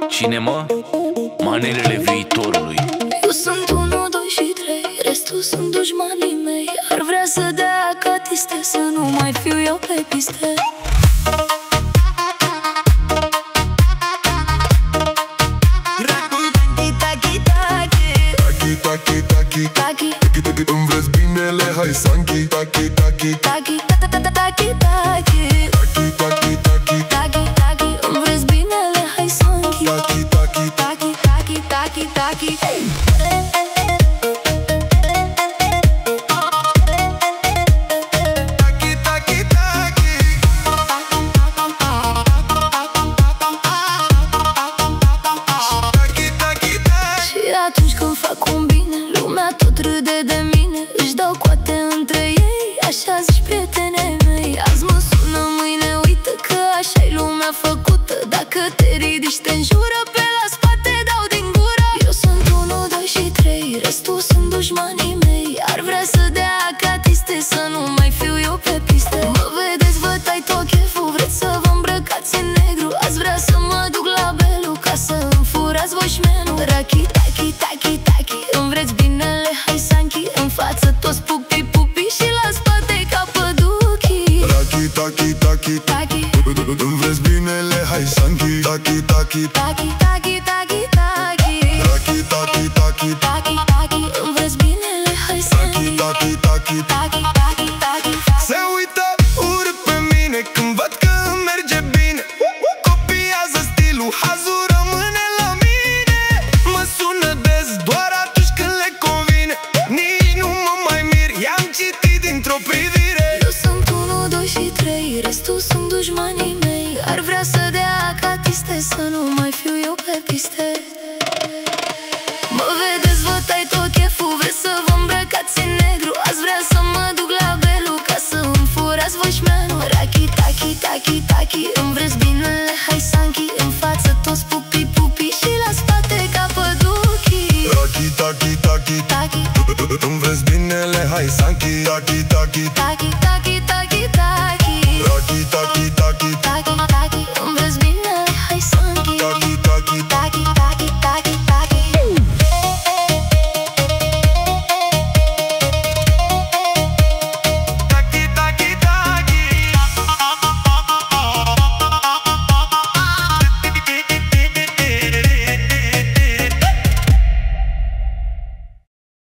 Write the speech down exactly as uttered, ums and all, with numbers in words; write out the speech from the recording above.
Cine, mă? Manelele viitorului. Eu sunt unu, doi și trei, restul sunt dușmanii mei. Ar vrea să dea catiste, să nu mai fiu eu pe piste. Îmi vreți binele, hai Sanchi. Taki, taki, Taki, taki, taki, taki, taki, taki, taki, îmi vreți binele, hai Sanchi. taki, taki, Taki, taki, taki, taki. Și atunci când fac un bine, lumea tot râde de mine. Își dau coate între ei, așa zici prietenii mei. Azi mă sună, mâine uită, că așa-i lumea făcută. Dacă te ridici, te înjură, pe la spate dau din gură. Eu sunt unu, doi și trei, restul sunt dușmanii mei. Ar vrea să dea catiste, să nu mai fiu eu pe piste. Mă vedeți, vă tai tot cheful, vreți să vă îmbrăcați în negru. Azi vrea să mă duc la Belu, ca să îmi furați voi șmenul. Raki, taki, taki, taki, îmi vreți binele, hai Sanchi. În față toți pupi, pupi și la spate ca păduchii. Taki, taki, taki, Taki, îmi vreți binele, hai Sanchi. Taki, taki, taki, taki, taki, taki, taki, taki, taki, taki, taki, îmi vreți binele, hai Sanchi. taki, taki, Taki, taki, taki, se uită urât pe mine când văd că îmi merge bine. Copiază stilul, hazul rămâne la mine. Mă sună des doar atunci când le convine. Nici nu mă mai mir, i-am citit dintr-o privire. Eu sunt unu, doi și trei, restul sunt dușmanii mei. Ar vrea să dea catiste, să nu mai fiu eu pe piste.